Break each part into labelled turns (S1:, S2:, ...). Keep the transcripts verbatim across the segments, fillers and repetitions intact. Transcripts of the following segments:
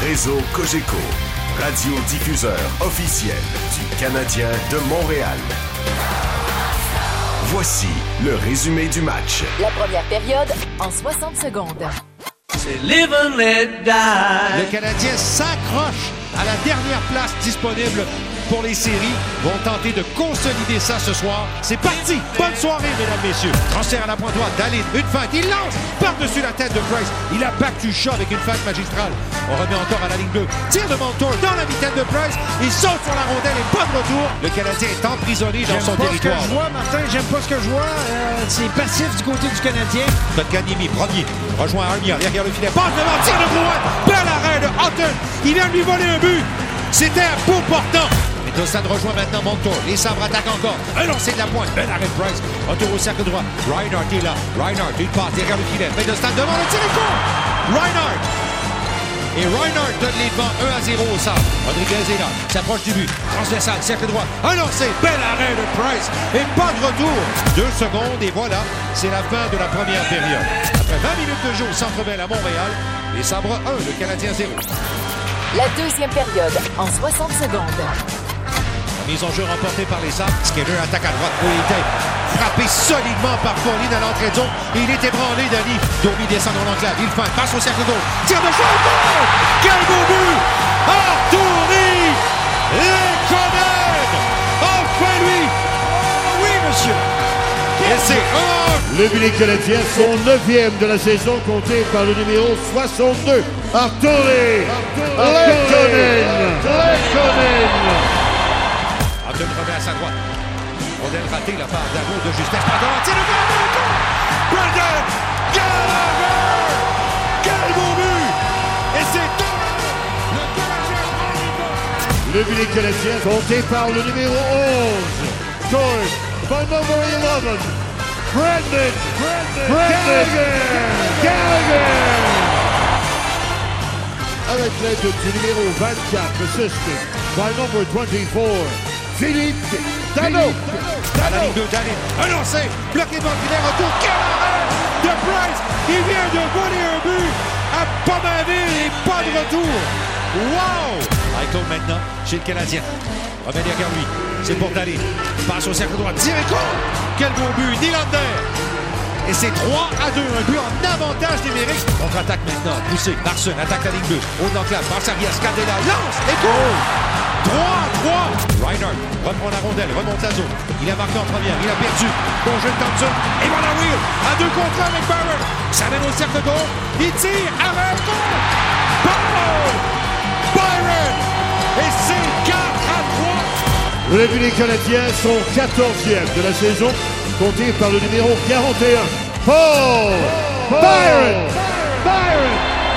S1: Réseau Cogeco, radiodiffuseur officiel du Canadien de Montréal. Voici le résumé du match.
S2: La première période en soixante secondes.
S3: C'est live and let die.
S4: Le Canadien s'accroche à la dernière place disponible pour les séries. Vont tenter de consolider ça ce soir. C'est parti! Bonne soirée, mesdames, messieurs. Transfert à la pointe droite d'Allen. Une feinte. Il lance par-dessus la tête de Price. Il a battu Shaw avec une feinte magistrale. On remet encore à la ligne bleue. Tire de Montour dans la mitaine de Price. Il saute sur la rondelle et pas de retour. Le Canadien est emprisonné dans
S5: j'aime
S4: son
S5: pas
S4: territoire.
S5: Ce que je vois, Martin, j'aime pas ce que je vois. Euh, c'est passif du côté du Canadien.
S4: Kotkaniemi, premier. Rejoint Armia derrière le filet. Passe devant, tire de Drouin. Bel arrêt de Houghton. Il vient de lui voler un but. C'était un beau portant. Et Dostal rejoint maintenant Montour. Les Sabres attaquent encore. Un lancer de la pointe. Bel arrêt de Price. Retour au cercle droit. Reinhardt est là. Reinhardt, une passe derrière le filet. Mais Dostal devant le tir et court. Reinhardt. Et Reinhardt donne les devants un à zéro au Sabres. Rodriguez est là. S'approche du but. Transversal, cercle droit. Un lancer. Bel arrêt de Price. Et pas de retour. Deux secondes et voilà. C'est la fin de la première période. Après vingt minutes de jeu au Centre Bell à Montréal, les Sabres un, le Canadien zéro.
S2: La deuxième période en soixante secondes.
S4: Mise en jeu remportée par les Sabres. Skinner attaque à droite. Il était frappé solidement par Fournier dans l'entrée de zone. Et il est ébranlé, Danny. Domi descend dans l'enclave. Il feinte. Passe au cercle gauche. Tire de champ. Quel beau but! Arturi Lekonen! Enfin lui!
S5: Oh, oui, monsieur!
S4: Et c'est un!
S6: Le but des Canadiens, son neuvième de la saison, compté par le numéro soixante-deux. Arturi Lekonen! Lekonen!
S4: Houghton remet à sa droite. Rondelle ratée la part d'Ago de justesse. Pardon, tire de Gallagher! Brendan Gallagher! Quel beau but! Et c'est tout! Le Canadien prend
S6: le but des Canadiens, compté par le numéro onze. Scored by number eleven. Brendan, Brendan, Gallagher! Gallagher! Avec l'aide du numéro vingt-quatre, assisted by number twenty-four. Philippe Dano!
S4: À la ligne deux, Dano. Un lancer! Bloqué devant le filet, retour. Quel arrêt de Price! Il vient de voler un but à Pominville et pas de retour. Wow! Eichel maintenant chez le Canadien. Remet derrière lui. C'est pour Dano. Passe au cercle droit. Tire et court! Quel beau but! Nylander! Et c'est trois à deux. Un but en avantage numérique. Contre-attaque maintenant. Poussé. Larson attaque la ligne bleue. Haut de l'enclave. Passe arrière. Scandella. Lance et court! trois à trois. Reinhardt reprend la rondelle, remonte la zone. Il a marqué en première, il a perdu. Bon jeu de Thompson. Et voilà Will. À deux contre un avec Byron. Ça mène au cercle gauche. Il tire. Arrête. Byron. Byron. Et c'est quatre à trois.
S6: Le but des Canadiens, son quatorzième de la saison, compté par le numéro quarante et un. Paul. Paul. Byron. Byron.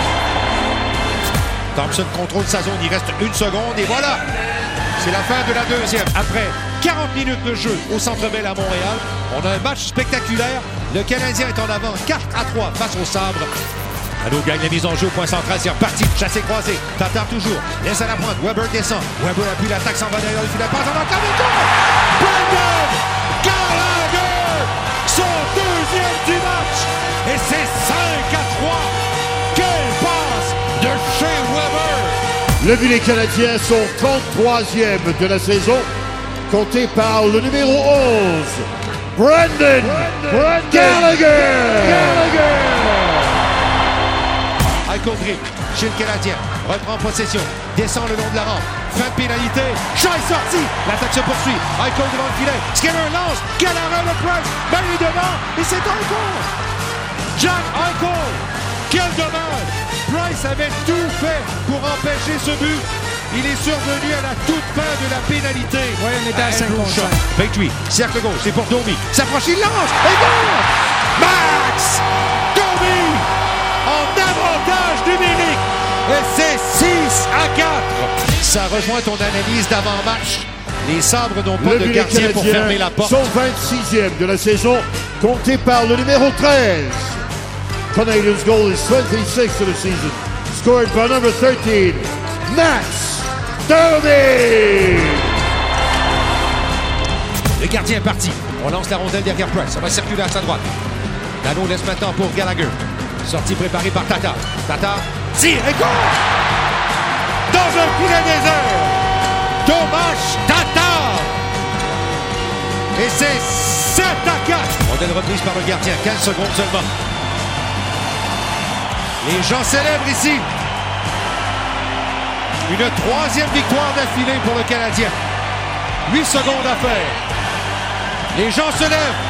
S4: Thompson contrôle sa zone, il reste une seconde et voilà! C'est la fin de la deuxième. Après quarante minutes de jeu au Centre Bell à Montréal, on a un match spectaculaire. Le Canadien est en avant quatre à trois face aux Sabres. Allô gagne la mise en jeu au point central, c'est reparti. Chassé croisé, Tatar toujours, laisse à la pointe, Weber descend. Weber appuie l'attaque, s'en va derrière le filet, passe en enclave et goal! Brendan Gallagher! Son deuxième du match! Et c'est cinq à trois! Quelle passe de chez Weber!
S6: Le but des Canadiens, son trente-troisième de la saison, compté par le numéro onze, Brendan, Brendan Gallagher! Gallagher!
S4: Eichel dribble chez le Canadien, reprend possession, descend le long de la rampe, fin de pénalité, chat est sorti, l'attaque se poursuit, Eichel devant le filet, Skinner lance, Gallagher le Price, ben il est devant, et c'est Eichel! Jack Eichel! Quel dommage! Price avait tout fait pour empêcher ce but. Il est survenu à la toute fin de la pénalité.
S5: Oui, on était à cinq contre cinq.
S4: vingt-huit, cercle gauche, c'est pour Domi. S'approche, il lance, et goal! Max Domi en avantage numérique. Et c'est six à quatre. Ça rejoint ton analyse d'avant-match. Les Sabres n'ont pas
S6: le
S4: de gardien pour fermer la porte.
S6: Son vingt-sixième de la saison, compté par le numéro treize. Canadiens' goal is twenty-six of the season. Scored by number thirteen, Max Domi!
S4: Le gardien est parti. On lance la rondelle derrière Price. Ça va circuler à sa droite. Dano laisse maintenant pour Gallagher. Sortie préparée par Tatar. Tatar tire et goal! dans un filet désert. Tomáš Tatar. Et c'est sept à quatre. Rondelle reprise par le gardien. quinze secondes seulement. Les gens célèbrent ici. Une troisième victoire d'affilée pour le Canadien. huit secondes à faire. Les gens se lèvent.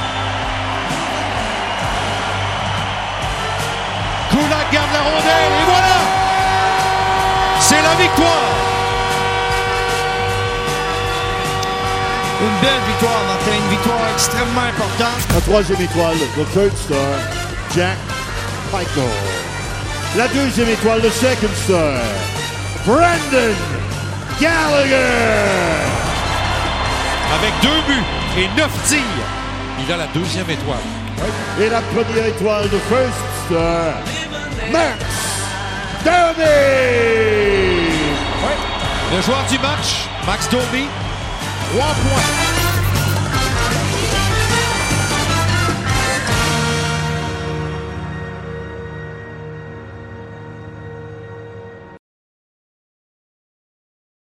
S4: Kulak garde la rondelle et voilà! C'est la victoire!
S5: Une belle victoire, Martin. Une victoire extrêmement importante.
S6: La troisième étoile, le third star, Jack Eichel. La deuxième étoile, le second star, Brendan Gallagher.
S4: Avec deux buts et neuf tirs, il a la deuxième étoile.
S6: Et la première étoile, le first star, Max Domi.
S4: Le joueur du match, Max Domi, trois points.